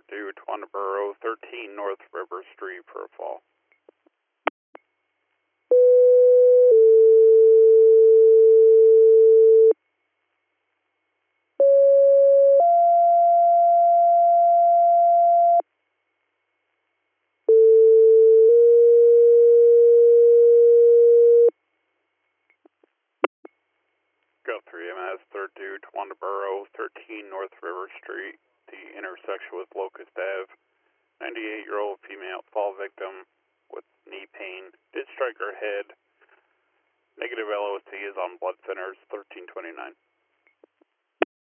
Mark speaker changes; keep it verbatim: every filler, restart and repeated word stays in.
Speaker 1: thirty-two, Twanaboro, thirteen North River Street for a fall. Go three M S thirty-two, Twanaboro, thirteen North River Street, the intersection with Locust Ave. ninety-eight-year-old female fall victim with knee pain. Did strike her head. Negative L O C is on blood thinners, thirteen twenty-nine.